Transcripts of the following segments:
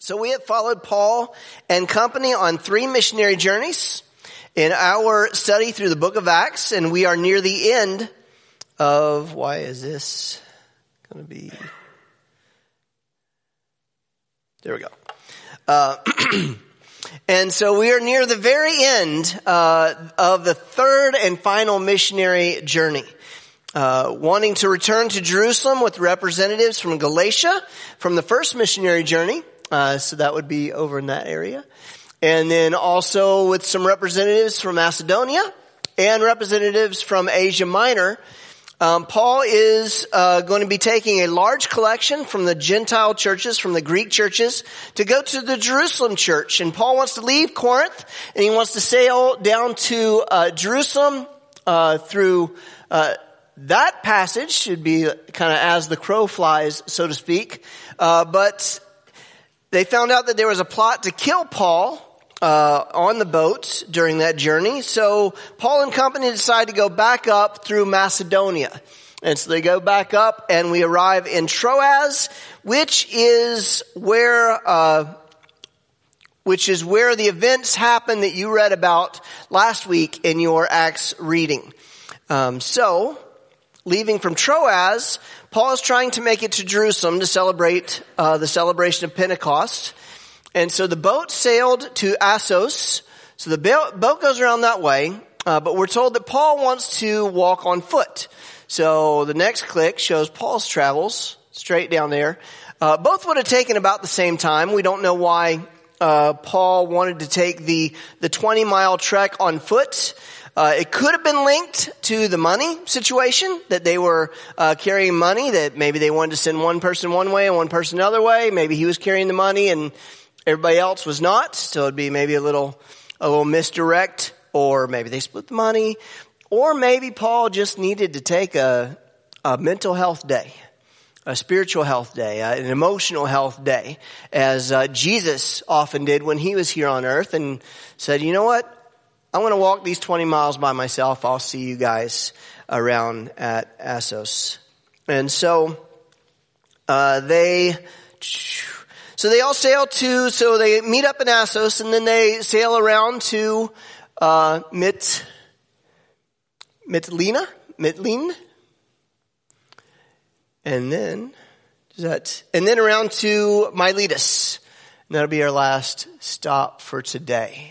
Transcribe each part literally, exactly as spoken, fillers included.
So we have followed Paul and company on three missionary journeys in our study through the book of Acts, and we are near the end of, why is this going to be, there we go. Uh, and so we are near the very end uh, of the third and final missionary journey. Uh, wanting to return to Jerusalem with representatives from Galatia from the first missionary journey. Uh, so that would be over in that area. And then also with some representatives from Macedonia and representatives from Asia Minor. Um, Paul is uh, going to be taking a large collection from the Gentile churches, from the Greek churches, to go to the Jerusalem church. And Paul wants to leave Corinth, and he wants to sail down to uh, Jerusalem uh, through uh that passage. Should be kind of as the crow flies, so to speak. Uh, but they found out that there was a plot to kill Paul uh, on the boat during that journey. So Paul and company decide to go back up through Macedonia. And so they go back up and we arrive in Troas, which is where uh which is where the events happen that you read about last week in your Acts reading. Um, so, leaving from Troas, Paul is trying to make it to Jerusalem to celebrate uh, the celebration of Pentecost. And so the boat sailed to Assos. So the boat goes around that way. Uh, but we're told that Paul wants to walk on foot. So the next click shows Paul's travels straight down there. Uh, both would have taken about the same time. We don't know why uh, Paul wanted to take the the twenty mile trek on foot. Uh, it could have been linked to the money situation, that they were uh, carrying money, that maybe they wanted to send one person one way and one person another way. Maybe he was carrying the money and everybody else was not. So it'd be maybe a little, a little misdirect, or maybe they split the money, or maybe Paul just needed to take a, a mental health day, a spiritual health day, uh, an emotional health day, as uh, Jesus often did when he was here on earth, and said, you know what? I'm going to walk these twenty miles by myself. I'll see you guys around at Assos. And so, uh, they, so they all sail to, so they meet up in Assos, and then they sail around to, uh, Mit, Mitlina, Mitlin. And then, is that, and then around to Miletus. And that'll be our last stop for today.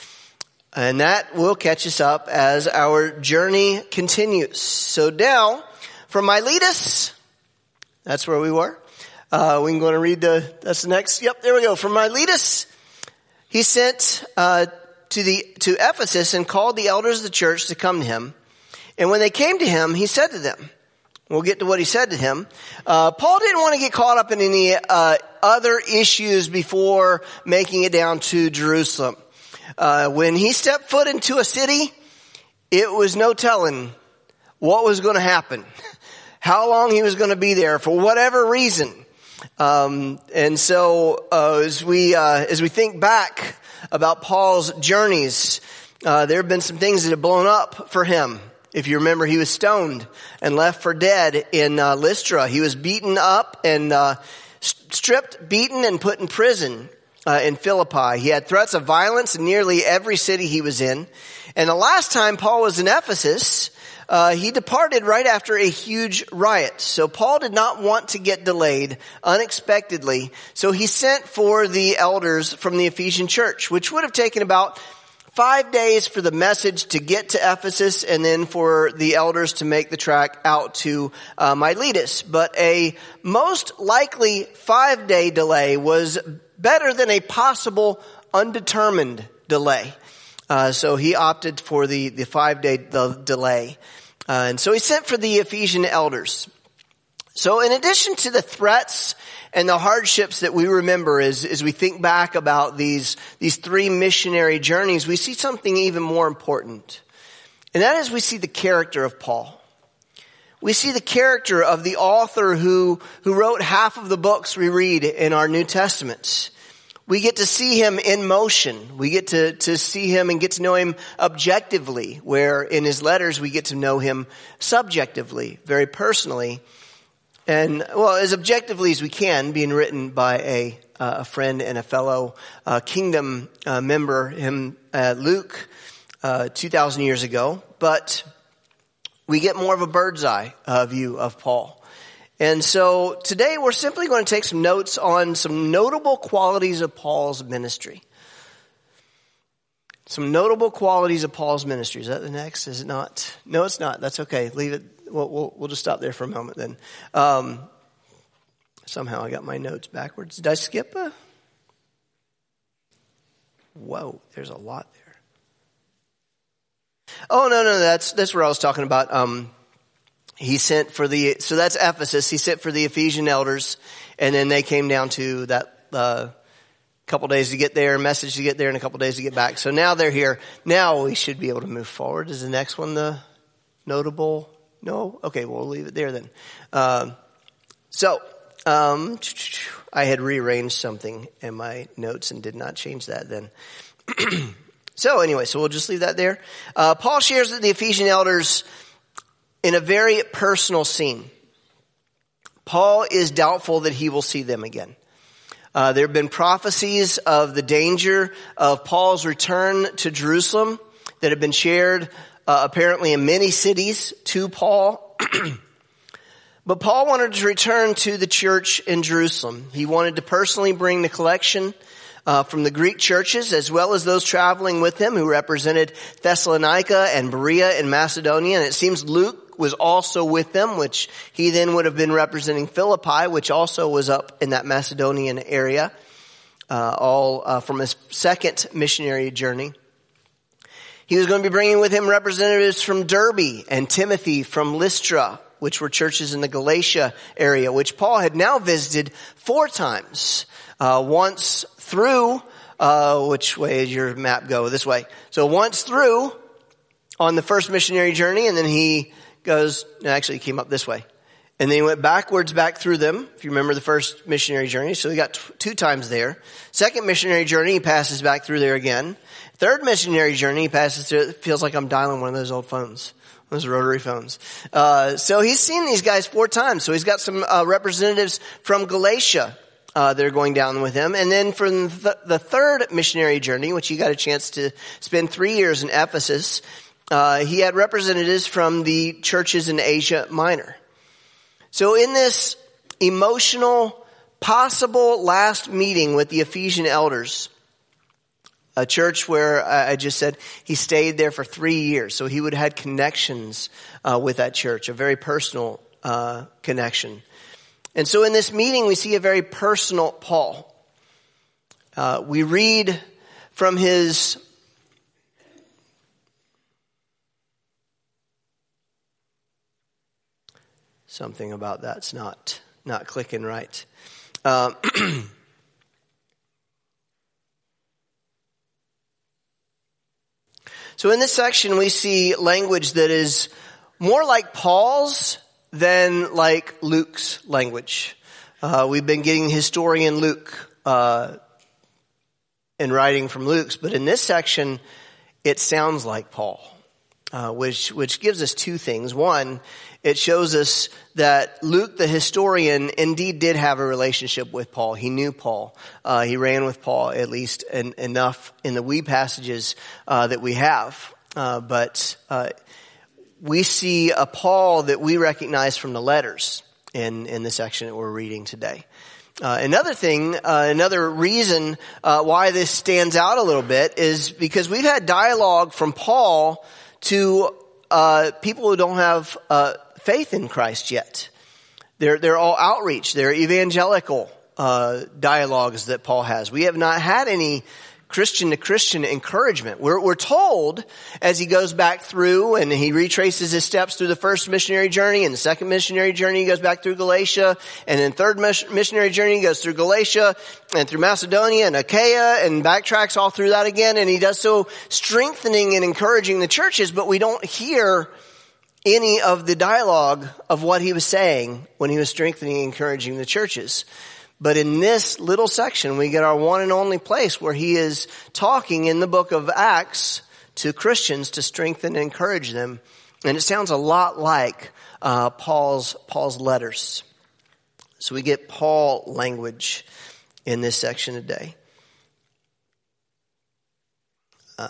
And that will catch us up as our journey continues. So now, from Miletus, that's where we were. Uh, we can go and read the, that's the next, yep, there we go. From Miletus, he sent, uh, to the, to Ephesus and called the elders of the church to come to him. And when they came to him, he said to them, we'll get to what he said to him. Uh, Paul didn't want to get caught up in any, uh, other issues before making it down to Jerusalem. Uh, when he stepped foot into a city, it was no telling what was going to happen, how long he was going to be there for whatever reason. Um, and so, uh, as we, uh, as we think back about Paul's journeys, uh, there have been some things that have blown up for him. If you remember, he was stoned and left for dead in, uh, Lystra. He was beaten up and, uh, stripped, beaten, and put in prison. Uh, in Philippi. He had threats of violence in nearly every city he was in. And the last time Paul was in Ephesus, uh, he departed right after a huge riot. So Paul did not want to get delayed unexpectedly. So he sent for the elders from the Ephesian church, which would have taken about five days for the message to get to Ephesus, and then for the elders to make the trek out to uh, Miletus. But a most likely five-day delay was better than a possible undetermined delay. Uh, so he opted for the, the five-day de- delay. Uh, and so he sent for the Ephesian elders. So in addition to the threats and the hardships that we remember as, as we think back about these, these three missionary journeys, we see something even more important. And that is, we see the character of Paul. We see the character of the author who, who wrote half of the books we read in our New Testaments. We get to see him in motion. We get to, to see him and get to know him objectively, where in his letters we get to know him subjectively, very personally. and well, as objectively as we can, being written by a, uh, a friend and a fellow uh, kingdom uh, member, him, uh, Luke, uh, two thousand years ago. But we get more of a bird's eye uh, view of Paul. And so today we're simply going to take some notes on some notable qualities of Paul's ministry. Some notable qualities of Paul's ministry. Is that the next? Is it not? No, it's not. That's okay. Leave it. We'll, we'll, we'll just stop there for a moment then. Um, somehow I got my notes backwards. Did I skip a? Whoa, there's a lot there. Oh, no, no, that's, that's what I was talking about. Um, he sent for the, so that's Ephesus. He sent for the Ephesian elders, and then they came down to that, uh, couple days to get there, a message to get there, and a couple days to get back. So now they're here. Now we should be able to move forward. Is the next one the notable? No? Okay, well, we'll leave it there then. Um, so, um, I had rearranged something in my notes and did not change that then. So anyway, so we'll just leave that there. Uh, Paul shares with the Ephesian elders in a very personal scene. Paul is doubtful that he will see them again. Uh, there have been prophecies of the danger of Paul's return to Jerusalem that have been shared uh, apparently in many cities to Paul. But Paul wanted to return to the church in Jerusalem. He wanted to personally bring the collection uh, from the Greek churches as well as those traveling with him who represented Thessalonica and Berea and Macedonia. And it seems Luke was also with them, which he then would have been representing Philippi, which also was up in that Macedonian area, uh, all uh, from his second missionary journey. He was going to be bringing with him representatives from Derbe and Timothy from Lystra, which were churches in the Galatia area, which Paul had now visited four times. Uh, once through, uh, which way does your map go? This way. So once through on the first missionary journey, and then he goes, no, actually he came up this way. And then he went backwards back through them, if you remember the first missionary journey. So he got t- two times there. Second missionary journey, he passes back through there again. Third missionary journey, he passes through, it feels like I'm dialing one of those old phones, those rotary phones. Uh, so he's seen these guys four times. So he's got some uh, representatives from Galatia uh, that are going down with him. And then from the, the third missionary journey, which he got a chance to spend three years in Ephesus, Uh, he had representatives from the churches in Asia Minor. So in this emotional, possible last meeting with the Ephesian elders, a church where I just said he stayed there for three years. So he would have had connections uh, with that church, a very personal uh, connection. And so in this meeting, we see a very personal Paul. Uh, we read from his Something about that's not, not clicking right. Um, so in this section, we see language that is more like Paul's than like Luke's language. Uh, we've been getting historian Luke uh, and writing from Luke's, but in this section, it sounds like Paul, uh, which which gives us two things. One, it shows us that Luke, the historian, indeed did have a relationship with Paul. He knew Paul. Uh, he ran with Paul, at least in, enough in the wee passages uh, that we have. Uh, but uh, we see a Paul that we recognize from the letters in, in the section that we're reading today. Uh, another thing, uh, another reason uh, why this stands out a little bit is because we've had dialogue from Paul to uh, people who don't have uh faith in Christ yet. They're, they're all outreach. They're evangelical, uh, dialogues that Paul has. We have not had any Christian to Christian encouragement. We're, we're told as he goes back through and he retraces his steps through the first missionary journey and the second missionary journey, he goes back through Galatia, and then third missionary journey, he goes through Galatia and through Macedonia and Achaia and backtracks all through that again. And he does so strengthening and encouraging the churches, but we don't hear any of the dialogue of what he was saying when he was strengthening and encouraging the churches. But in this little section, we get our one and only place where he is talking in the book of Acts to Christians to strengthen and encourage them. And it sounds a lot like uh, Paul's Paul's letters. So we get Paul language in this section today. Uh,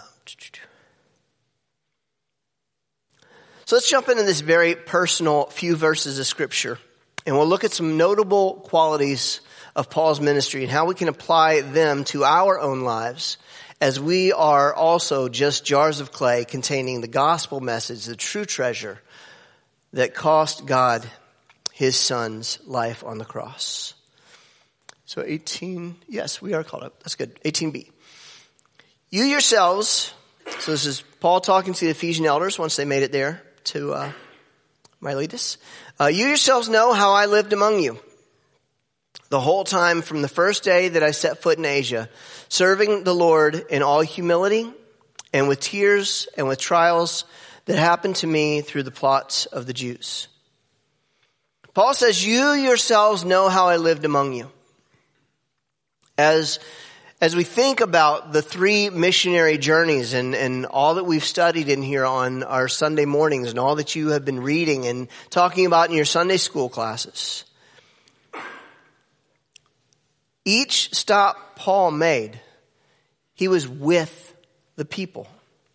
so let's jump into this very personal few verses of Scripture. And we'll look at some notable qualities of Paul's ministry and how we can apply them to our own lives, as we are also just jars of clay containing the gospel message, the true treasure that cost God his son's life on the cross. So eighteen, yes, we are caught up. That's good. eighteen b. You yourselves, so this is Paul talking to the Ephesian elders once they made it there to uh, Miletus. Uh, you yourselves know how I lived among you the whole time from the first day that I set foot in Asia, serving the Lord in all humility and with tears and with trials that happened to me through the plots of the Jews. Paul says, you yourselves know how I lived among you. As, as we think about the three missionary journeys and, and all that we've studied in here on our Sunday mornings and all that you have been reading and talking about in your Sunday school classes, each stop Paul made, he was with the people.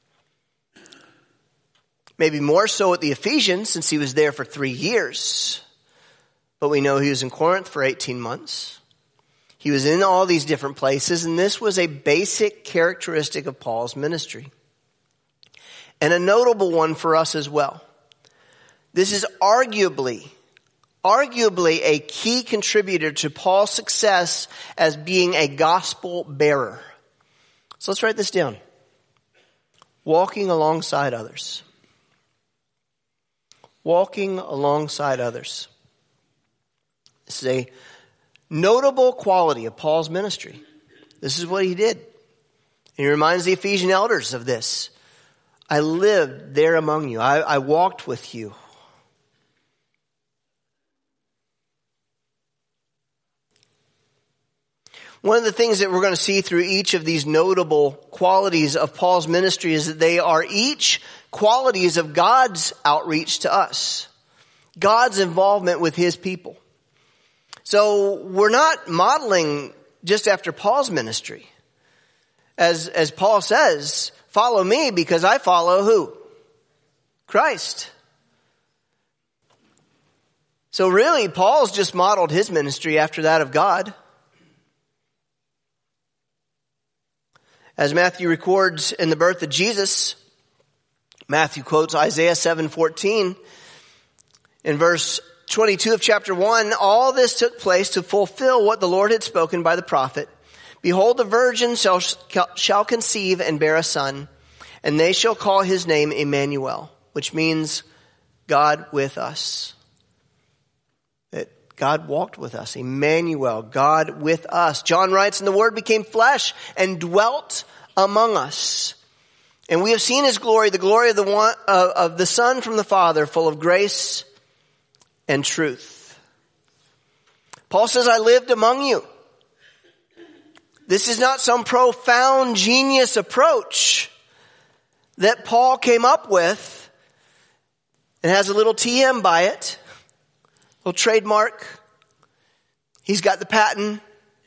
Maybe more so at the Ephesians, since he was there for three years. But we know he was in Corinth for eighteen months. He was in all these different places, and this was a basic characteristic of Paul's ministry. And a notable one for us as well. This is arguably, arguably a key contributor to Paul's success as being a gospel bearer. So let's write this down. Walking alongside others. Walking alongside others. This is a notable quality of Paul's ministry. This is what he did. And he reminds the Ephesian elders of this. I lived there among you. I, I walked with you. One of the things that we're going to see through each of these notable qualities of Paul's ministry is that they are each qualities of God's outreach to us. God's involvement with his people. So we're not modeling just after Paul's ministry. As, as Paul says, follow me because I follow who? Christ. So really, Paul's just modeled his ministry after that of God. As Matthew records in the birth of Jesus, Matthew quotes Isaiah seven fourteen. In verse twenty-two of chapter one, all this took place to fulfill what the Lord had spoken by the prophet. Behold, the virgin shall, shall conceive and bear a son, and they shall call his name Emmanuel, which means God with us. That God walked with us. Emmanuel, God with us. John writes, and the Word became flesh and dwelt among us. And we have seen his glory, the glory of the one, uh, of the Son from the Father, full of grace and truth. Paul says, I lived among you. This is not some profound genius approach that Paul came up with and has a little T M by it, a little trademark. He's got the patent.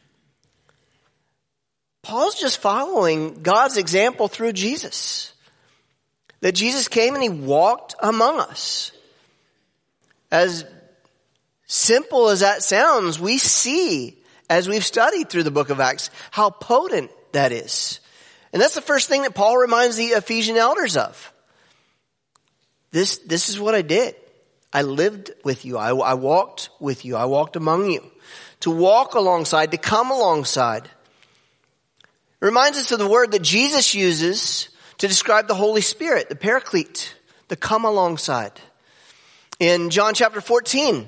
Paul's just following God's example through Jesus. That Jesus came and he walked among us. As simple as that sounds, we see, as we've studied through the book of Acts, how potent that is. And that's the first thing that Paul reminds the Ephesian elders of. This, this is what I did. I lived with you. I, I walked with you. I walked among you. To walk alongside, to come alongside. It reminds us of the word that Jesus uses to describe the Holy Spirit, the Paraclete, the come alongside. In John chapter fourteen,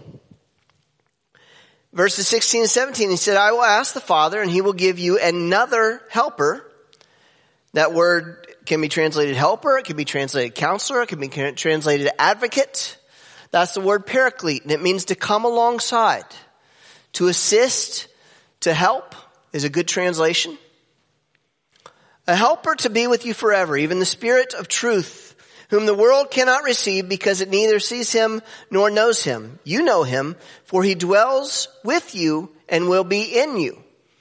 verses sixteen and seventeen, he said, I will ask the Father and he will give you another helper. That word can be translated helper, it can be translated counselor, it can be translated advocate. That's the word Paraclete, and it means to come alongside. To assist, to help is a good translation. A helper to be with you forever, even the Spirit of truth, whom the world cannot receive because it neither sees him nor knows him. You know him, for he dwells with you and will be in you.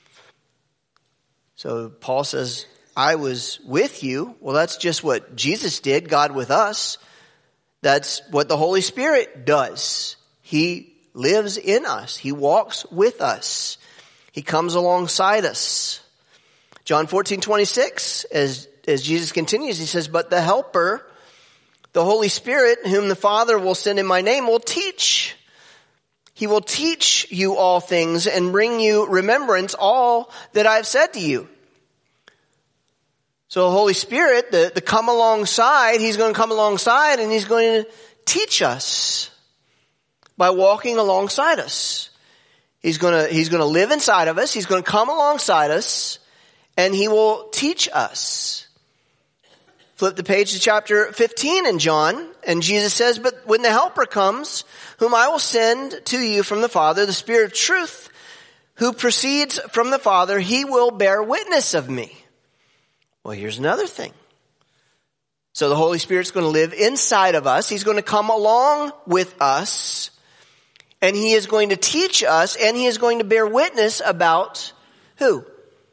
So Paul says, I was with you. Well, that's just what Jesus did, God with us. That's what the Holy Spirit does. He lives in us. He walks with us. He comes alongside us. John fourteen twenty-six, as, as Jesus continues, he says, but the Helper, the Holy Spirit, whom the Father will send in my name, will teach. He will teach you all things and bring you remembrance all that I have said to you. So the Holy Spirit, the, the come alongside, he's going to come alongside and he's going to teach us by walking alongside us. He's going to, he's going to live inside of us. He's going to come alongside us and he will teach us. Flip the page to chapter fifteen in John, and Jesus says, but when the Helper comes, whom I will send to you from the Father, the Spirit of truth, who proceeds from the Father, he will bear witness of me. Well, here's another thing. So the Holy Spirit's going to live inside of us. He's going to come along with us, and he is going to teach us, and he is going to bear witness about who?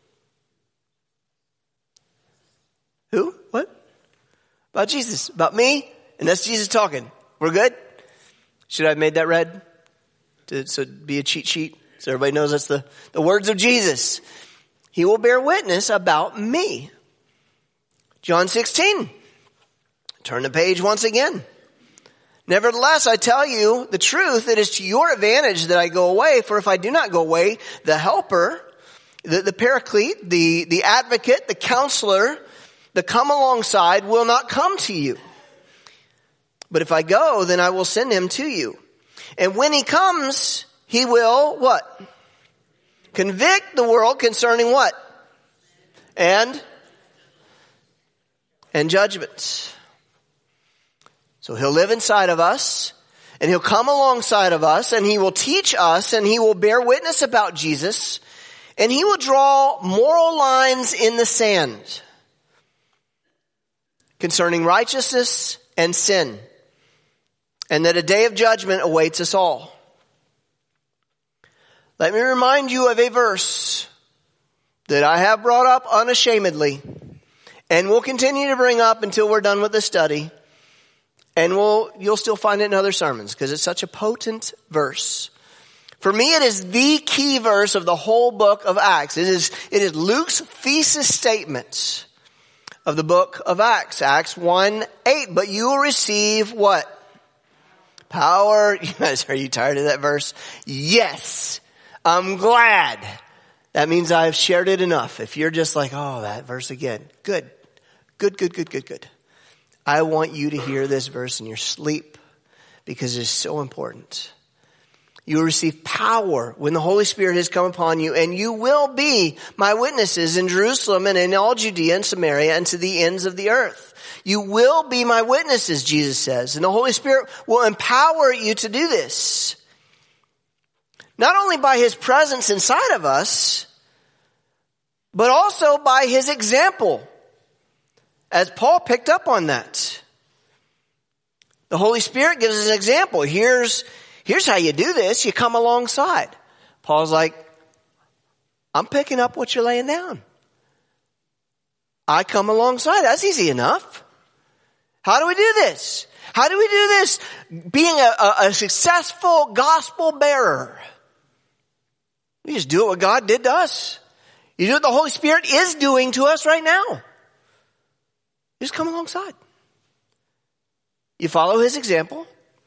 Who? What? About Jesus. About me. And that's Jesus talking. We're good? Should I have made that red? To, so it'd be a cheat sheet. So everybody knows that's the, the words of Jesus. He will bear witness about me. John sixteen. Turn the page once again. Nevertheless, I tell you the truth. It is to your advantage that I go away. For if I do not go away, the Helper, the, the Paraclete, the, the Advocate, the Counselor, the come alongside will not come to you. But if I go, then I will send him to you. And when he comes, he will what? Convict the world concerning what? And? And judgments. So he'll live inside of us, and he'll come alongside of us, and he will teach us, and he will bear witness about Jesus, and he will draw moral lines in the sand concerning righteousness and sin, and that a day of judgment awaits us all. Let me remind you of a verse that I have brought up unashamedly, and will continue to bring up until we're done with the study, and we'll, you'll still find it in other sermons because it's such a potent verse. For me, it is the key verse of the whole book of Acts. It is, it is Luke's thesis statement of the book of Acts, Acts one eight. But you will receive what? Power. You guys, are you tired of that verse? Yes. I'm glad. That means I've shared it enough. If you're just like, oh, that verse again. Good. Good, good, good, good, good. I want you to hear this verse in your sleep because it's so important. You will receive power when the Holy Spirit has come upon you, and you will be my witnesses in Jerusalem and in all Judea and Samaria and to the ends of the earth. You will be my witnesses, Jesus says, and the Holy Spirit will empower you to do this. Not only by his presence inside of us, but also by his example, as Paul picked up on that. The Holy Spirit gives us an example. Here's Here's how you do this. You come alongside. Paul's like, I'm picking up what you're laying down. I come alongside. That's easy enough. How do we do this? How do we do this? Being a, a, a successful gospel bearer. We just do what God did to us. You do what the Holy Spirit is doing to us right now. You just come alongside. You follow his example.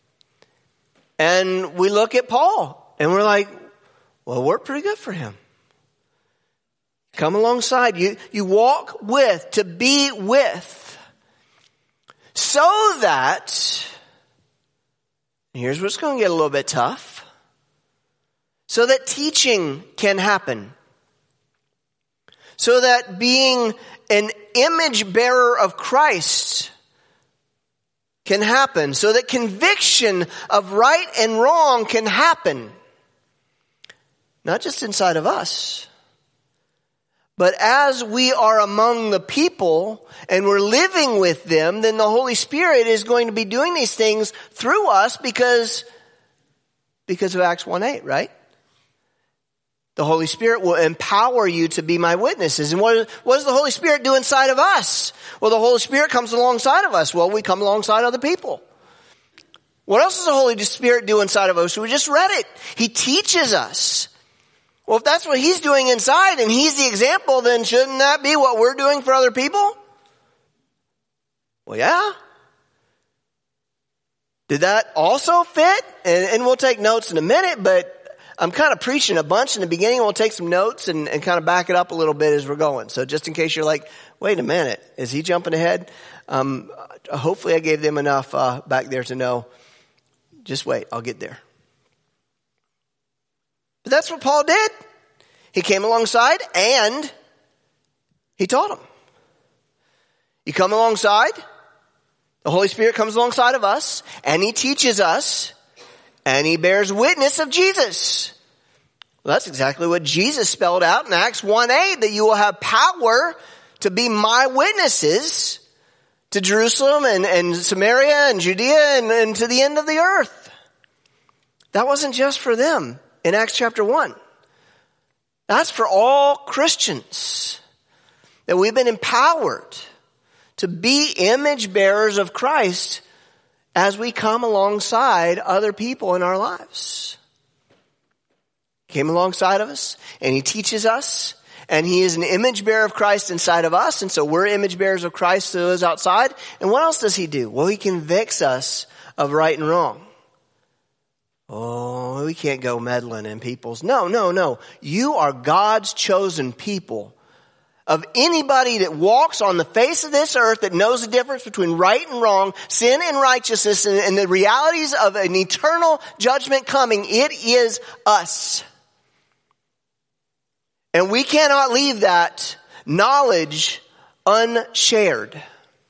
And we look at Paul and we're like, well, it worked pretty good for him. Come alongside. You, you walk with, to be with. So that, here's what's going to get a little bit tough. So that teaching can happen. So that being an image bearer of Christ can happen, so that conviction of right and wrong can happen. Not just inside of us, But as we are among the people and we're living with them, then the Holy Spirit is going to be doing these things through us because, because of Acts one eight, right? The Holy Spirit will empower you to be my witnesses. And what, what does the Holy Spirit do inside of us? Well, the Holy Spirit comes alongside of us. Well, we come alongside other people. What else does the Holy Spirit do inside of us? We just read it. He teaches us. Well, if that's what He's doing inside and He's the example, then shouldn't that be what we're doing for other people? Well, yeah. Did that also fit? And, and we'll take notes in a minute, but I'm kind of preaching a bunch in the beginning. We'll take some notes and, and kind of back it up a little bit as we're going. So just in case you're like, wait a minute, is he jumping ahead? Um, hopefully I gave them enough uh, back there to know, just wait, I'll get there. But that's what Paul did. He came alongside and he taught them. You come alongside, the Holy Spirit comes alongside of us and he teaches us. And he bears witness of Jesus. Well, that's exactly what Jesus spelled out in Acts one eight, that you will have power to be my witnesses to Jerusalem and, and Samaria and Judea and, and to the end of the earth. That wasn't just for them in Acts chapter one. That's for all Christians. That we've been empowered to be image bearers of Christ as we come alongside other people in our lives. He came alongside of us and he teaches us, and he is an image bearer of Christ inside of us, and so we're image bearers of Christ to those outside. And what else does he do? Well, he convicts us of right and wrong. Oh, we can't go meddling in people's. No, no, no. You are God's chosen people. Of anybody that walks on the face of this earth that knows the difference between right and wrong, sin and righteousness, and, and the realities of an eternal judgment coming, it is us. And we cannot leave that knowledge unshared.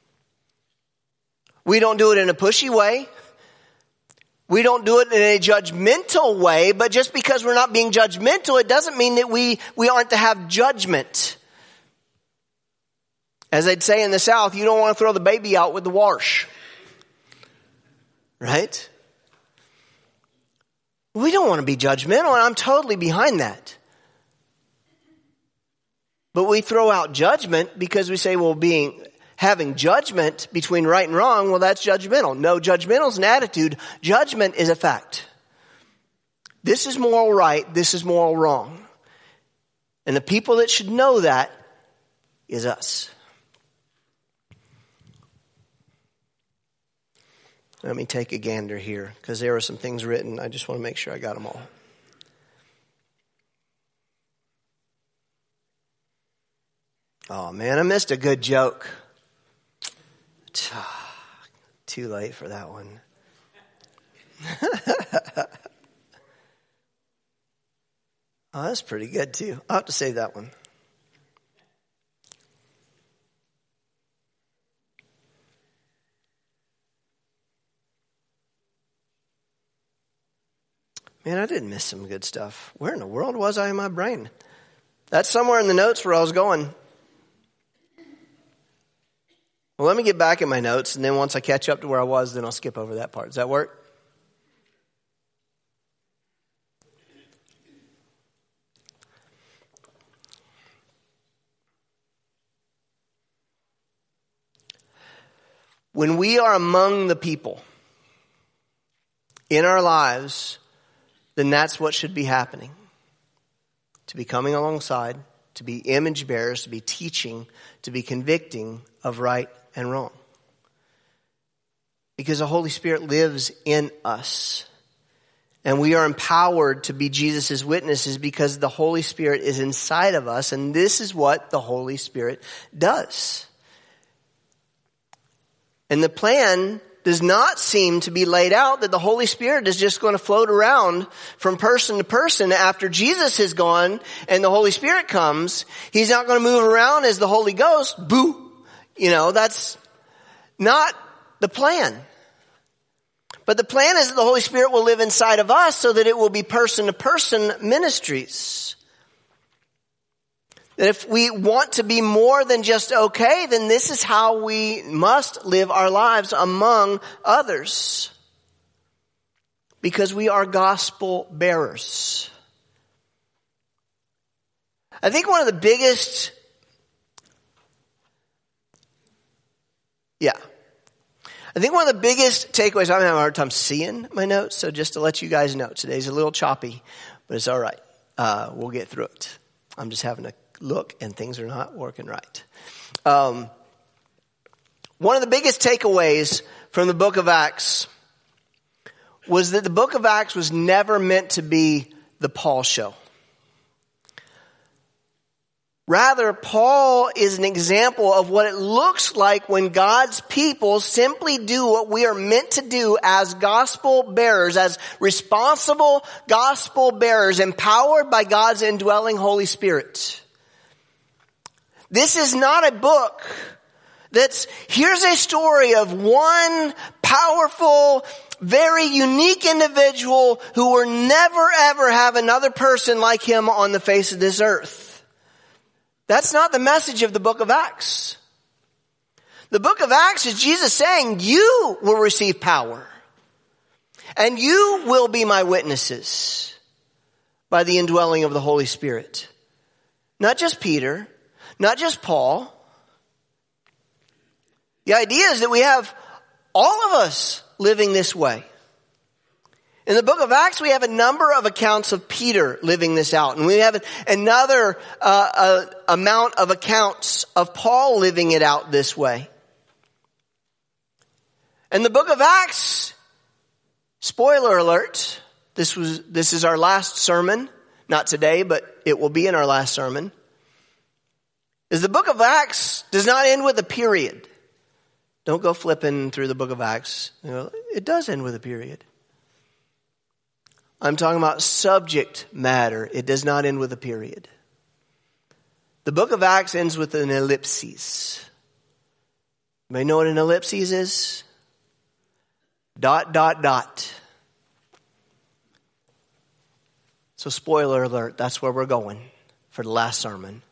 We don't do it in a pushy way. We don't do it in a judgmental way, but just because we're not being judgmental, it doesn't mean that we, we aren't to have judgment. As they'd say in the South, you don't want to throw the baby out with the wash. Right? We don't want to be judgmental, and I'm totally behind that. But we throw out judgment because we say, well, being having judgment between right and wrong, well, that's judgmental. No, judgmental is an attitude. Judgment is a fact. This is moral right. This is moral wrong. And the people that should know that is us. Let me take a gander here because there are some things written. I just want to make sure I got them all. Oh, man, I missed a good joke. Too late for that one. Oh, that's pretty good, too. I'll have to save that one. Man, I did miss some good stuff. Where in the world was I in my brain? That's somewhere in the notes where I was going. Well, let me get back in my notes, and then once I catch up to where I was, then I'll skip over that part. Does that work? When we are among the people in our lives, then that's what should be happening. To be coming alongside, to be image bearers, to be teaching, to be convicting of right and wrong. Because the Holy Spirit lives in us. And we are empowered to be Jesus' witnesses because the Holy Spirit is inside of us. And this is what the Holy Spirit does. And the plan does not seem to be laid out that the Holy Spirit is just going to float around from person to person after Jesus is gone and the Holy Spirit comes. He's not going to move around as the Holy Ghost. Boo! You know, that's not the plan. But the plan is that the Holy Spirit will live inside of us so that it will be person to person ministries. That if we want to be more than just okay, then this is how we must live our lives among others. Because we are gospel bearers. I think one of the biggest, yeah, I think one of the biggest takeaways, I'm having a hard time seeing my notes, so just to let you guys know, today's a little choppy, but it's all right. Uh, we'll get through it. I'm just having a look and things are not working right. Um, one of the biggest takeaways from the book of Acts was that the book of Acts was never meant to be the Paul show. Rather, Paul is an example of what it looks like when God's people simply do what we are meant to do as gospel bearers, as responsible gospel bearers, empowered by God's indwelling Holy Spirit. This is not a book that's, here's a story of one powerful, very unique individual who will never ever have another person like him on the face of this earth. That's not the message of the book of Acts. The book of Acts is Jesus saying, you will receive power. And you will be my witnesses by the indwelling of the Holy Spirit. Not just Peter, not just Paul. The idea is that we have all of us living this way. In the book of Acts, we have a number of accounts of Peter living this out. And we have another uh, uh, amount of accounts of Paul living it out this way. And the book of Acts, spoiler alert, this was this is our last sermon. Not today, but it will be in our last sermon. Is the book of Acts does not end with a period. Don't go flipping through the book of Acts. You know, it does end with a period. I'm talking about subject matter. It does not end with a period. The book of Acts ends with an ellipsis. You may know what an ellipsis is? Dot, dot, dot. So spoiler alert, that's where we're going for the last sermon.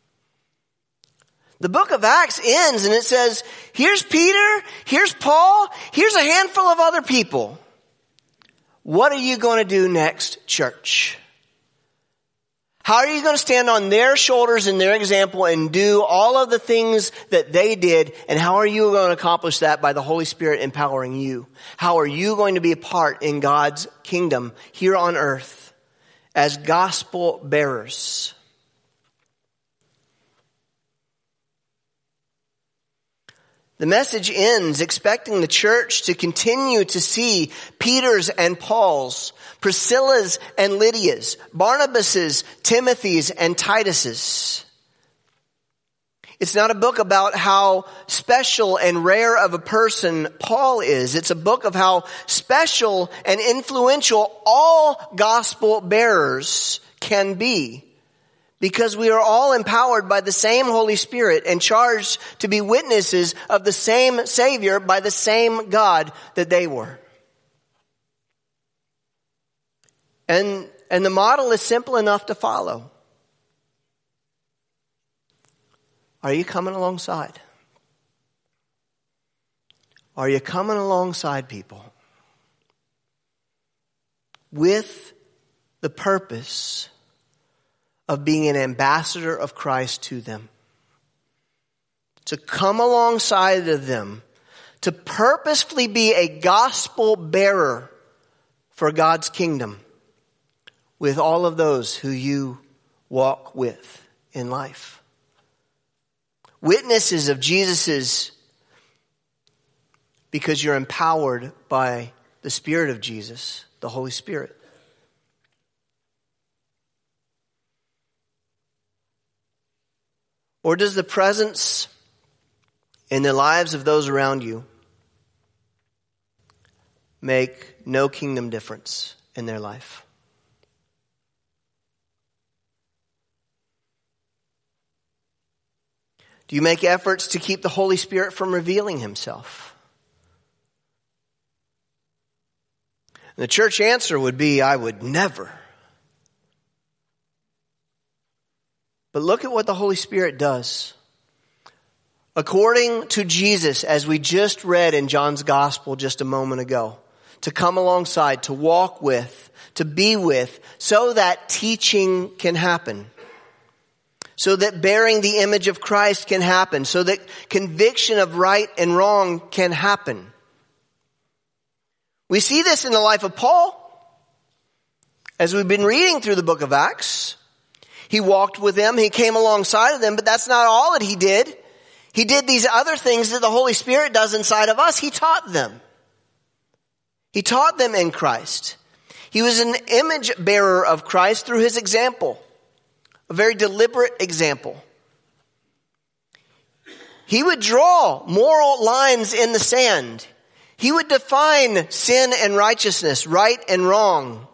The book of Acts ends and it says, here's Peter, here's Paul, here's a handful of other people. What are you going to do next, church? How are you going to stand on their shoulders and their example and do all of the things that they did? And how are you going to accomplish that by the Holy Spirit empowering you? How are you going to be a part in God's kingdom here on earth as gospel bearers? The message ends expecting the church to continue to see Peter's and Paul's, Priscilla's and Lydia's, Barnabas's, Timothy's and Titus's. It's not a book about how special and rare of a person Paul is. It's a book of how special and influential all gospel bearers can be. Because we are all empowered by the same Holy Spirit and charged to be witnesses of the same Savior by the same God that they were. And, and the model is simple enough to follow. Are you coming alongside? Are you coming alongside people with the purpose of being an ambassador of Christ to them? To come alongside of them, to purposefully be a gospel bearer for God's kingdom with all of those who you walk with in life. Witnesses of Jesus's, because you're empowered by the Spirit of Jesus, the Holy Spirit. Or does the presence in the lives of those around you make no kingdom difference in their life? Do you make efforts to keep the Holy Spirit from revealing himself? And the church answer would be, I would never. But look at what the Holy Spirit does. According to Jesus, as we just read in John's Gospel just a moment ago, to come alongside, to walk with, to be with, so that teaching can happen. So that bearing the image of Christ can happen. So that conviction of right and wrong can happen. We see this in the life of Paul. As we've been reading through the book of Acts, he walked with them, he came alongside of them, but that's not all that he did. He did these other things that the Holy Spirit does inside of us. He taught them. He taught them in Christ. He was an image bearer of Christ through his example. A very deliberate example. He would draw moral lines in the sand. He would define sin and righteousness, right and wrong.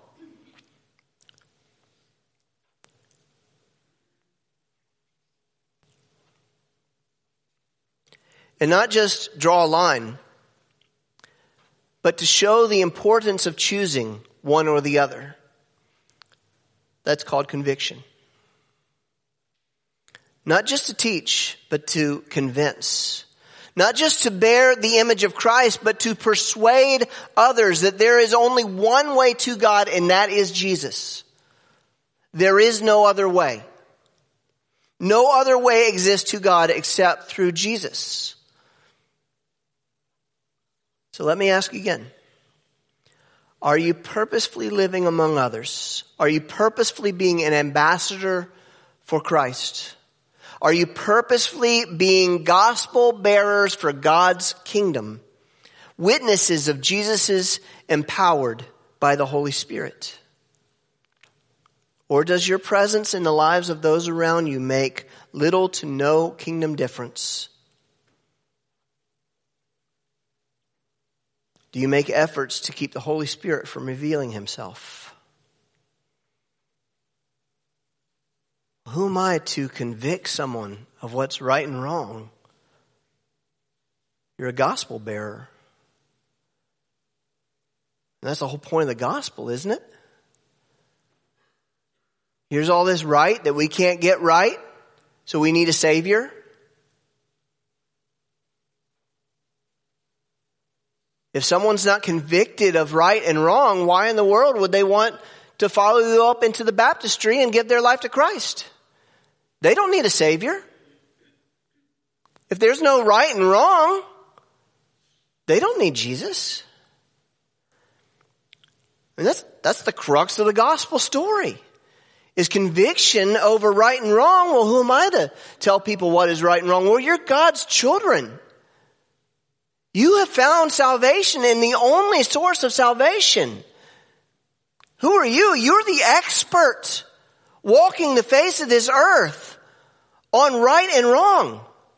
And not just draw a line, but to show the importance of choosing one or the other. That's called conviction. Not just to teach, but to convince. Not just to bear the image of Christ, but to persuade others that there is only one way to God, and that is Jesus. There is no other way. No other way exists to God except through Jesus. So let me ask again. Are you purposefully living among others? Are you purposefully being an ambassador for Christ? Are you purposefully being gospel bearers for God's kingdom? Witnesses of Jesus' empowered by the Holy Spirit? Or does your presence in the lives of those around you make little to no kingdom difference? Do you make efforts to keep the Holy Spirit from revealing himself? Who am I to convict someone of what's right and wrong? You're a gospel bearer. And that's the whole point of the gospel, isn't it? Here's all this right that we can't get right, so we need a Savior. If someone's not convicted of right and wrong, why in the world would they want to follow you up into the baptistry and give their life to Christ? They don't need a Savior. If there's no right and wrong, they don't need Jesus. And that's, that's the crux of the gospel story. Is conviction over right and wrong. Well, who am I to tell people what is right and wrong? Well, you're God's children. You have found salvation in the only source of salvation. Who are you? You're the expert walking the face of this earth on right and wrong.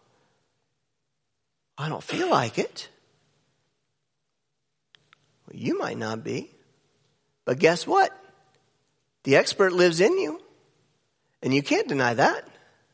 I don't feel like it. Well, you might not be. But guess what? The expert lives in you. And you can't deny that.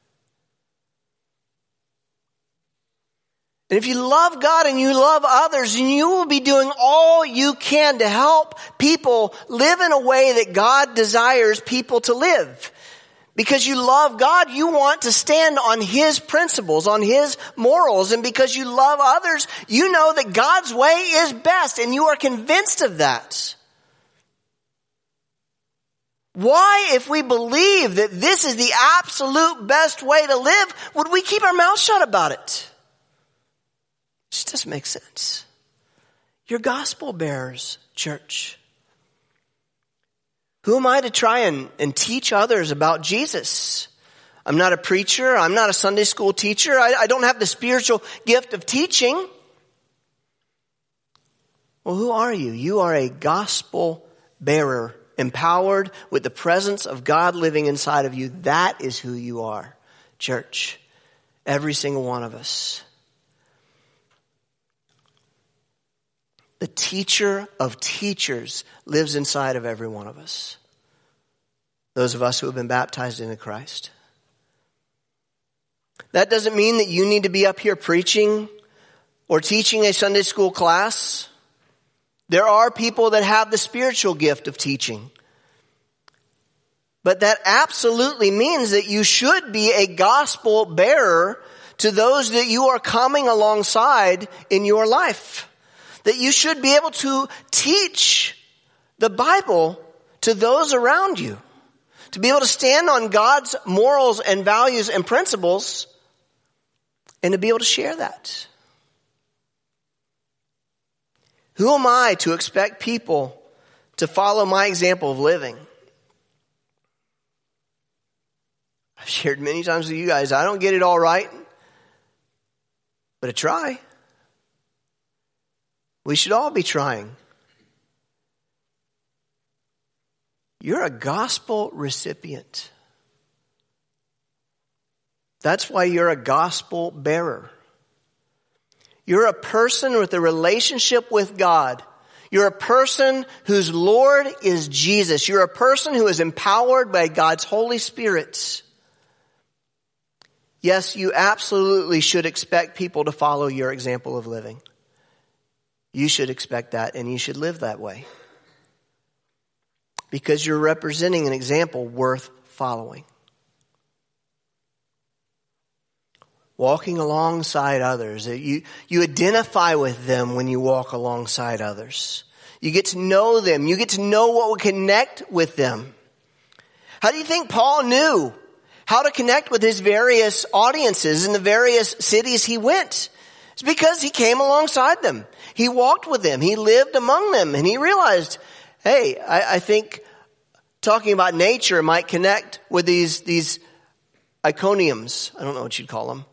And if you love God and you love others, and you will be doing all you can to help people live in a way that God desires people to live. Because you love God, you want to stand on His principles, on His morals. And because you love others, you know that God's way is best, and you are convinced of that. Why, if we believe that this is the absolute best way to live, would we keep our mouth shut about it? It just doesn't make sense. You're gospel bearers, church. Who am I to try and, and teach others about Jesus? I'm not a preacher. I'm not a Sunday school teacher. I, I don't have the spiritual gift of teaching. Well, who are you? You are a gospel bearer, empowered with the presence of God living inside of you. That is who you are, church. Every single one of us. The teacher of teachers lives inside of every one of us. Those of us who have been baptized into Christ. That doesn't mean that you need to be up here preaching or teaching a Sunday school class. There are people that have the spiritual gift of teaching. But that absolutely means that you should be a gospel bearer to those that you are coming alongside in your life. That you should be able to teach the Bible to those around you. To be able to stand on God's morals and values and principles and to be able to share that. Who am I to expect people to follow my example of living? I've shared many times with you guys, I don't get it all right, but I try. We should all be trying. You're a gospel recipient. That's why you're a gospel bearer. You're a person with a relationship with God. You're a person whose Lord is Jesus. You're a person who is empowered by God's Holy Spirit. Yes, you absolutely should expect people to follow your example of living. You should expect that, and you should live that way. Because you're representing an example worth following. Walking alongside others. You, you identify with them when you walk alongside others. You get to know them. You get to know what will connect with them. How do you think Paul knew how to connect with his various audiences in the various cities he went? It's because he came alongside them. He walked with them. He lived among them. And he realized, hey, I, I think talking about nature might connect with these, these Iconiums. I don't know what you'd call them.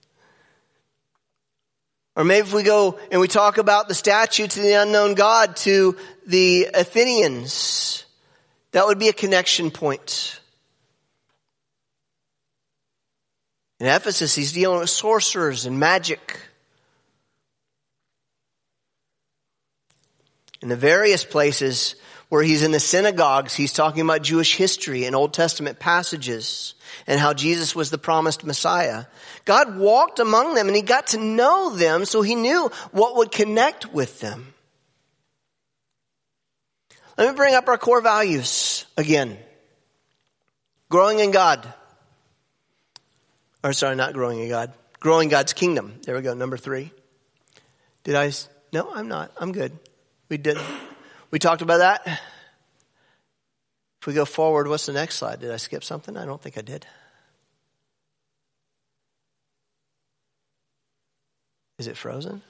Or maybe if we go and we talk about the statue to the unknown God to the Athenians, that would be a connection point. In Ephesus, he's dealing with sorcerers and magic. In the various places where he's in the synagogues, he's talking about Jewish history and Old Testament passages and how Jesus was the promised Messiah. God walked among them and he got to know them, so he knew what would connect with them. Let me bring up our core values again. Growing in God. Or sorry, not growing in God. Growing God's kingdom. There we go, number three. Did I? No, I'm not. I'm good. We did. We talked about that. If we go forward, what's the next slide? Did I skip something? I don't think I did. Is it frozen?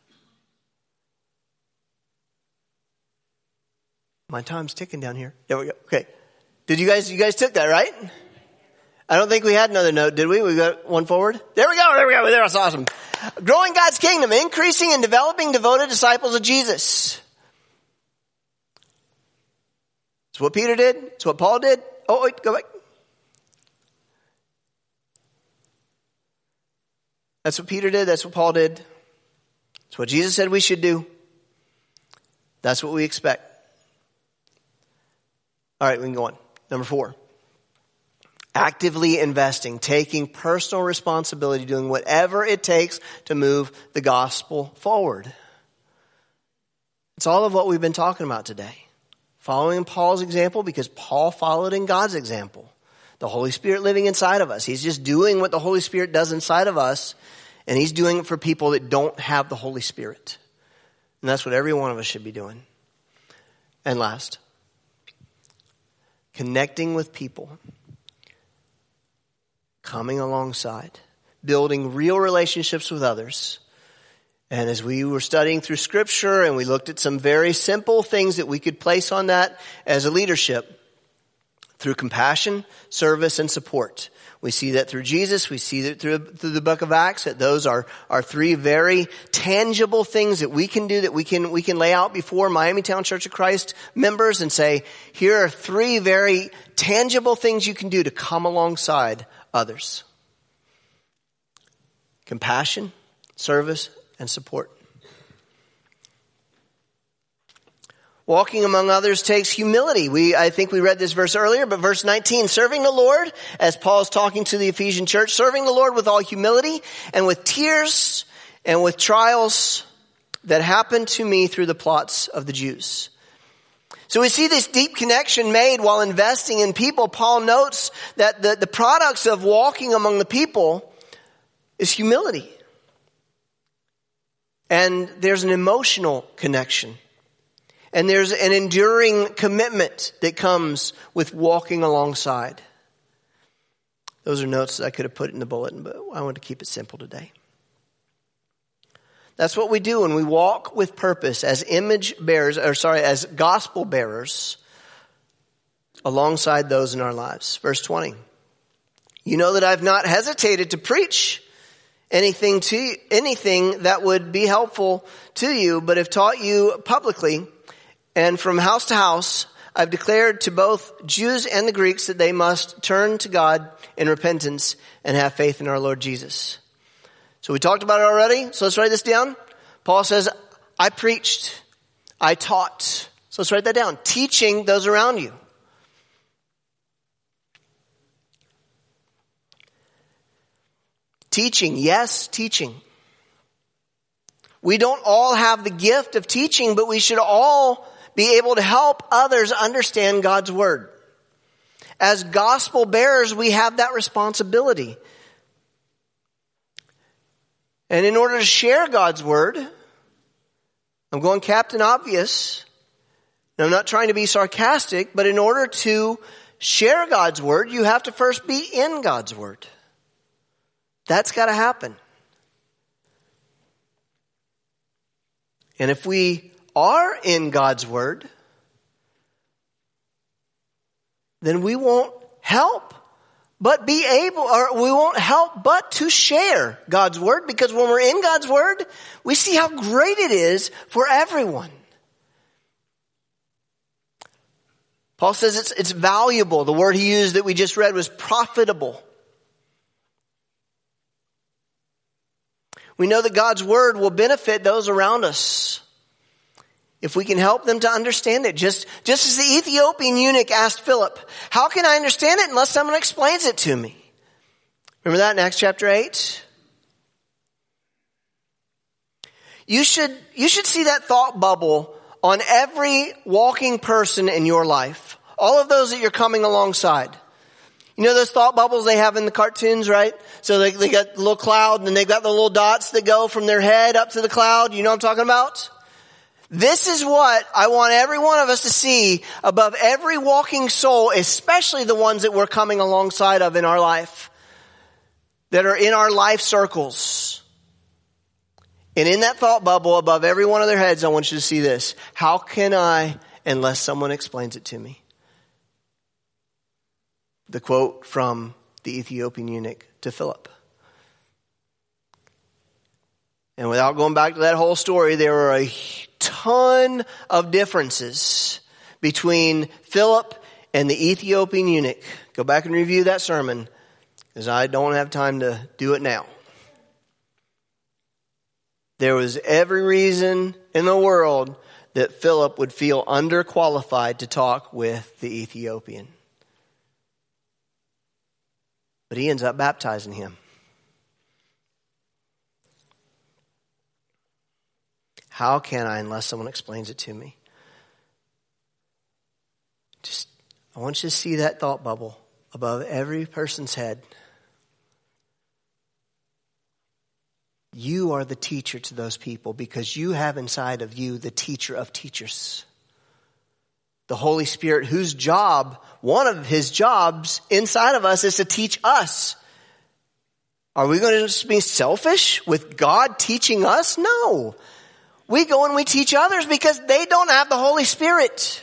My time's ticking down here. There we go. Okay. Did you guys, you guys took that, right? I don't think we had another note, did we? We got one forward? There we go. There we go. That's awesome. Growing God's kingdom, increasing and developing devoted disciples of Jesus. It's what Peter did. It's what Paul did. Oh, wait, go back. That's what Peter did. That's what Paul did. It's what Jesus said we should do. That's what we expect. All right, we can go on. Number four. Actively investing, taking personal responsibility, doing whatever it takes to move the gospel forward. It's all of what we've been talking about today. Following Paul's example because Paul followed in God's example. The Holy Spirit living inside of us. He's just doing what the Holy Spirit does inside of us, and he's doing it for people that don't have the Holy Spirit. And that's what every one of us should be doing. And last, connecting with people. Coming alongside. Building real relationships with others. And as we were studying through Scripture and we looked at some very simple things that we could place on that as a leadership, through compassion, service, and support. We see that through Jesus. We see that through, through the book of Acts, that those are, are three very tangible things that we can do, that we can, we can lay out before Miamitown Church of Christ members and say, here are three very tangible things you can do to come alongside others. Compassion, service, and support. Walking among others takes humility. We, I think we read this verse earlier, but verse nineteen, serving the Lord, as Paul is talking to the Ephesian church, serving the Lord with all humility and with tears and with trials that happened to me through the plots of the Jews. So we see this deep connection made while investing in people. Paul notes that the, the products of walking among the people is humility. And there's an emotional connection. And there's an enduring commitment that comes with walking alongside. Those are notes that I could have put in the bulletin, but I want to keep it simple today. That's what we do when we walk with purpose as image bearers, or sorry, as gospel bearers alongside those in our lives. Verse twenty. You know that I've not hesitated to preach anything to you, anything that would be helpful to you, but have taught you publicly and from house to house. I've declared to both Jews and the Greeks that they must turn to God in repentance and have faith in our Lord Jesus. So we talked about it already. So let's write this down. Paul says, I preached, I taught. So let's write that down. Teaching those around you. Teaching, yes, teaching. We don't all have the gift of teaching, but we should all be able to help others understand God's word. As gospel bearers, we have that responsibility. And in order to share God's word, I'm going Captain Obvious. And I'm not trying to be sarcastic, but in order to share God's word, you have to first be in God's word. That's got to happen. And if we are in God's word, then we won't help but be able, or we won't help but to share God's word, because when we're in God's word, we see how great it is for everyone. Paul says it's, it's valuable. The word he used that we just read was profitable. We know that God's word will benefit those around us if we can help them to understand it. Just, just as the Ethiopian eunuch asked Philip, how can I understand it unless someone explains it to me? Remember that in Acts chapter eight? You should, you should see that thought bubble on every walking person in your life. All of those that you're coming alongside. You know those thought bubbles they have in the cartoons, right? So they, they got the little cloud and they've got the little dots that go from their head up to the cloud. You know what I'm talking about? This is what I want every one of us to see above every walking soul, especially the ones that we're coming alongside of in our life, that are in our life circles. And in that thought bubble above every one of their heads, I want you to see this. How can I, unless someone explains it to me? The quote from the Ethiopian eunuch to Philip. And without going back to that whole story, there were a ton of differences between Philip and the Ethiopian eunuch. Go back and review that sermon, because I don't have time to do it now. There was every reason in the world that Philip would feel underqualified to talk with the Ethiopian. But he ends up baptizing him. How can I unless someone explains it to me? Just, I want you to see that thought bubble above every person's head. You are the teacher to those people because you have inside of you the teacher of teachers. The Holy Spirit, whose job, one of his jobs inside of us is to teach us. Are we going to just be selfish with God teaching us? No. We go and we teach others because they don't have the Holy Spirit.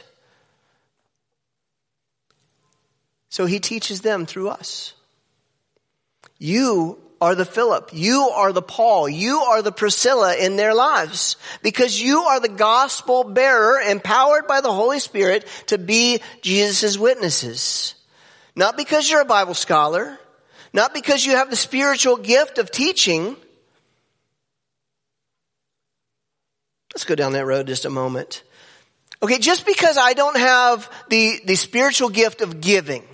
So he teaches them through us. You are the Philip. You are the Paul. You are the Priscilla in their lives. Because you are the gospel bearer empowered by the Holy Spirit to be Jesus' witnesses. Not because you're a Bible scholar. Not because you have the spiritual gift of teaching. Let's go down that road just a moment. Okay, just because I don't have the, the spiritual gift of giving.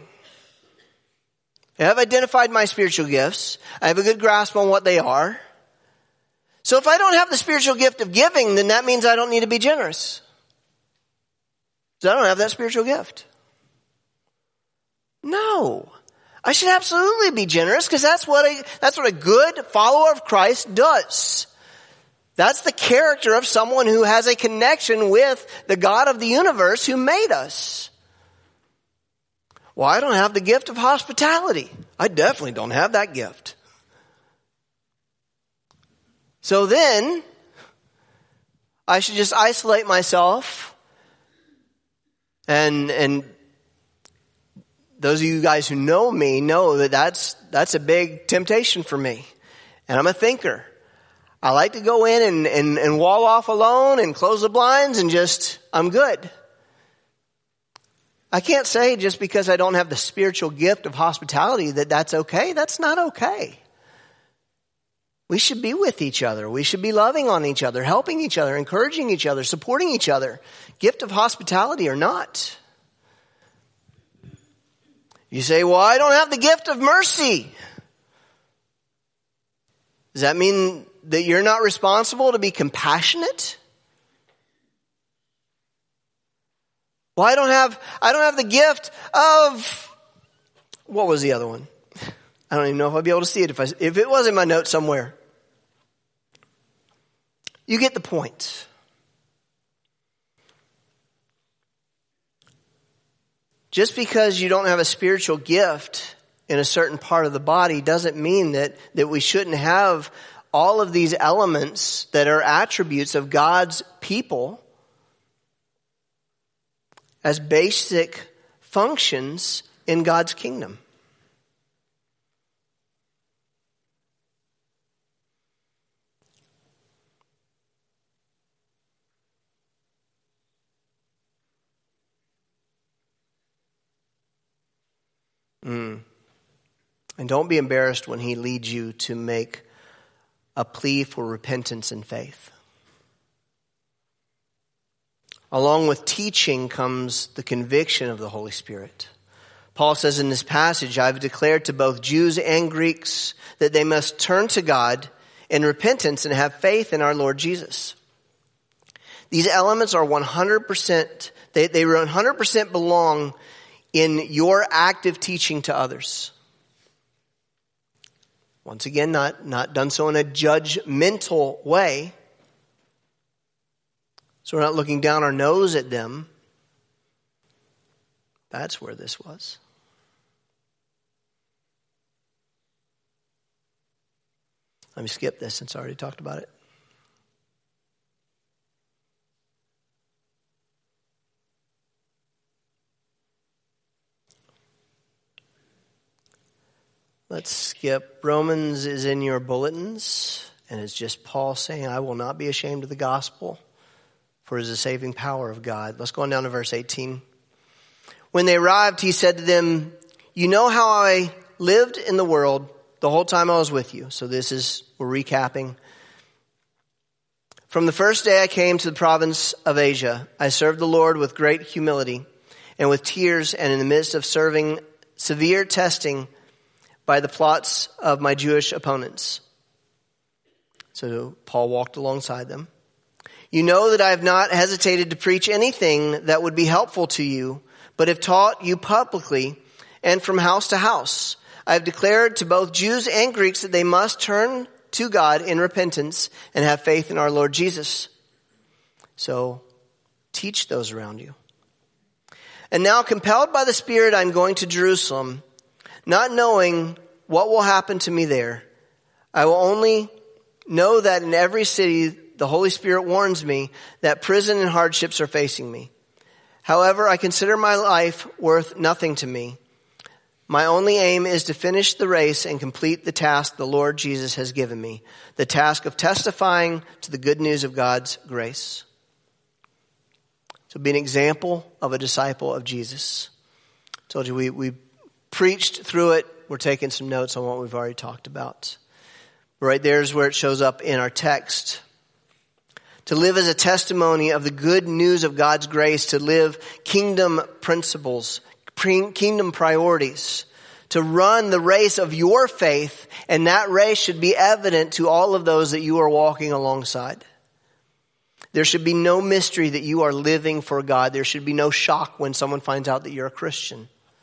I have identified my spiritual gifts. I have a good grasp on what they are. So if I don't have the spiritual gift of giving, then that means I don't need to be generous. So I don't have that spiritual gift. No. I should absolutely be generous because that's what a, that's what a good follower of Christ does. That's the character of someone who has a connection with the God of the universe who made us. Well, I don't have the gift of hospitality. I definitely don't have that gift. So then, I should just isolate myself. And, and those of you guys who know me know that that's, that's a big temptation for me. And I'm a thinker. I like to go in and, and, and wall off alone and close the blinds and just, I'm good. I can't say just because I don't have the spiritual gift of hospitality that that's okay. That's not okay. We should be with each other. We should be loving on each other, helping each other, encouraging each other, supporting each other. Gift of hospitality or not. You say, well, I don't have the gift of mercy. Does that mean that you're not responsible to be compassionate? Well, I don't have, I don't have the gift of, what was the other one? I don't even know if I'll be able to see it if I, if it was in my notes somewhere. You get the point. Just because you don't have a spiritual gift in a certain part of the body doesn't mean that, that we shouldn't have all of these elements that are attributes of God's people as basic functions in God's kingdom. Mm. And don't be embarrassed when he leads you to make a plea for repentance and faith. Along with teaching comes the conviction of the Holy Spirit. Paul says in this passage, I've declared to both Jews and Greeks that they must turn to God in repentance and have faith in our Lord Jesus. These elements are one hundred percent, they, they one hundred percent belong in your active teaching to others. Once again, not, not done so in a judgmental way. So we're not looking down our nose at them. That's where this was. Let me skip this since I already talked about it. Let's skip. Romans is in your bulletins, and it's just Paul saying, I will not be ashamed of the gospel, for it is the saving power of God. Let's go on down to verse eighteen. When they arrived, he said to them, you know how I lived in the world the whole time I was with you. So this is, we're recapping. From the first day I came to the province of Asia, I served the Lord with great humility and with tears, and in the midst of serving severe testing by the plots of my Jewish opponents. So Paul walked alongside them. You know that I have not hesitated to preach anything that would be helpful to you, but have taught you publicly and from house to house. I have declared to both Jews and Greeks that they must turn to God in repentance and have faith in our Lord Jesus. So teach those around you. And now, compelled by the Spirit, I'm going to Jerusalem, not knowing what will happen to me there. I will only know that in every city the Holy Spirit warns me that prison and hardships are facing me. However, I consider my life worth nothing to me. My only aim is to finish the race and complete the task the Lord Jesus has given me, the task of testifying to the good news of God's grace. So be an example of a disciple of Jesus. I told you we, we preached through it. We're taking some notes on what we've already talked about. Right there's where it shows up in our text. To live as a testimony of the good news of God's grace, to live kingdom principles, kingdom priorities, to run the race of your faith, and that race should be evident to all of those that you are walking alongside. There should be no mystery that you are living for God. There should be no shock when someone finds out that you're a Christian.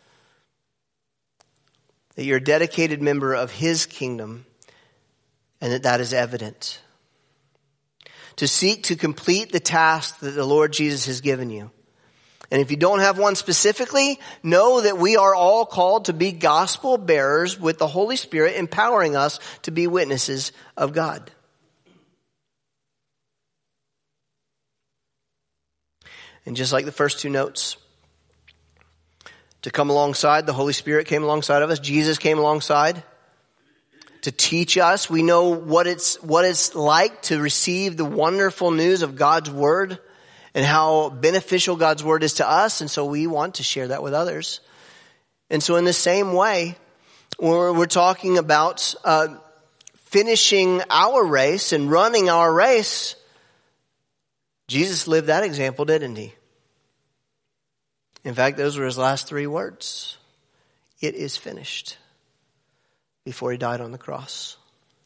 That you're a dedicated member of His kingdom, and that that is evident. To seek to complete the task that the Lord Jesus has given you. And if you don't have one specifically, know that we are all called to be gospel bearers with the Holy Spirit empowering us to be witnesses of God. And just like the first two notes, to come alongside, the Holy Spirit came alongside of us. Jesus came alongside to teach us. We know what it's, what it's like to receive the wonderful news of God's Word and how beneficial God's Word is to us. And so we want to share that with others. And so in the same way, we're, we're talking about uh, finishing our race and running our race. Jesus lived that example, didn't He? In fact, those were His last three words. It is finished. Before He died on the cross.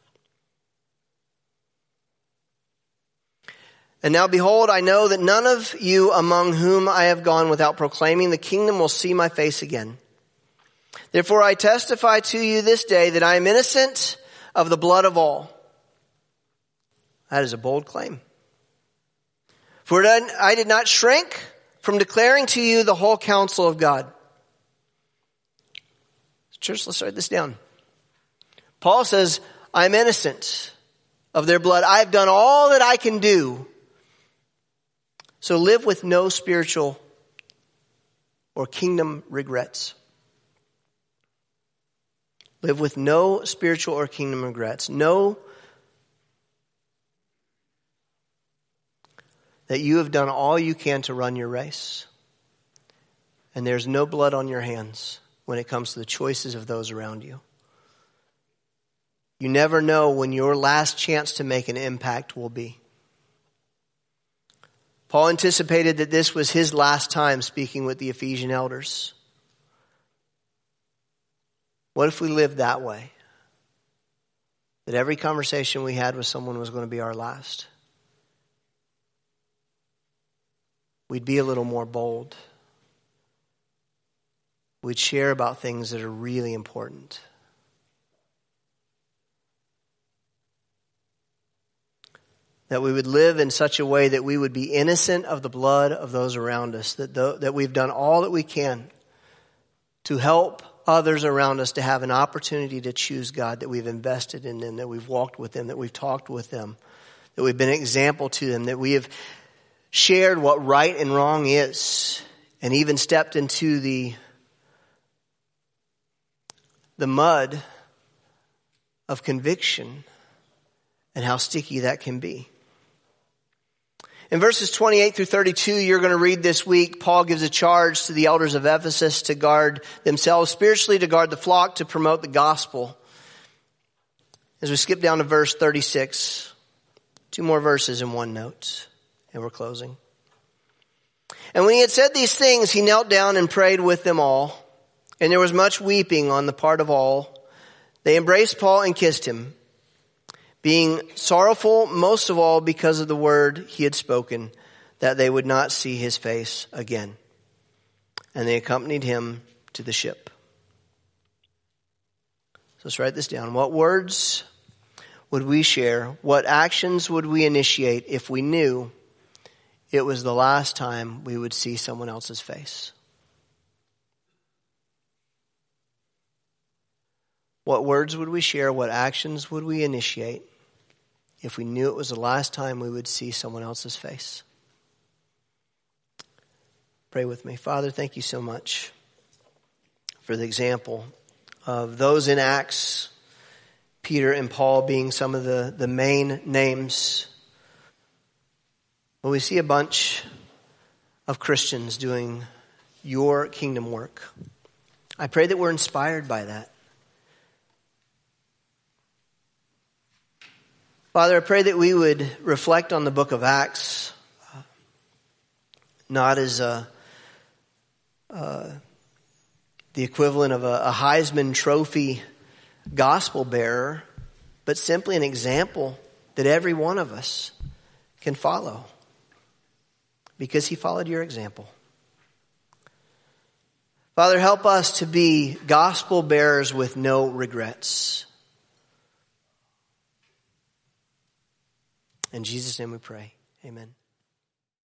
And now behold, I know that none of you among whom I have gone without proclaiming the kingdom will see my face again. Therefore I testify to you this day that I am innocent of the blood of all. That is a bold claim. For I did not shrink from declaring to you the whole counsel of God. Church, let's write this down. Paul says, I'm innocent of their blood. I've done all that I can do. So live with no spiritual or kingdom regrets. Live with no spiritual or kingdom regrets. Know that you have done all you can to run your race. And there's no blood on your hands when it comes to the choices of those around you. You never know when your last chance to make an impact will be. Paul anticipated that this was his last time speaking with the Ephesian elders. What if we lived that way? That every conversation we had with someone was going to be our last. We'd be a little more bold. We'd share about things that are really important. That we would live in such a way that we would be innocent of the blood of those around us. That, the, that we've done all that we can to help others around us to have an opportunity to choose God. That we've invested in them. That we've walked with them. That we've talked with them. That we've been an example to them. That we have shared what right and wrong is. And even stepped into the, the mud of conviction. And how sticky that can be. In verses twenty-eight through thirty-two, you're going to read this week, Paul gives a charge to the elders of Ephesus to guard themselves spiritually, to guard the flock, to promote the gospel. As we skip down to verse thirty-six, two more verses in one note, and we're closing. And when he had said these things, he knelt down and prayed with them all, and there was much weeping on the part of all. They embraced Paul and kissed him, being sorrowful most of all because of the word he had spoken, that they would not see his face again. And they accompanied him to the ship. So let's write this down. What words would we share? What actions would we initiate if we knew it was the last time we would see someone else's face? What words would we share? What actions would we initiate if we knew it was the last time we would see someone else's face? Pray with me. Father, thank you so much for the example of those in Acts, Peter and Paul being some of the, the main names. Well, we see a bunch of Christians doing your kingdom work. I pray that we're inspired by that. Father, I pray that we would reflect on the book of Acts, not as a, uh, the equivalent of a, a Heisman Trophy gospel bearer, but simply an example that every one of us can follow. because he followed your example. Father, help us to be gospel bearers with no regrets. In Jesus' name we pray. Amen.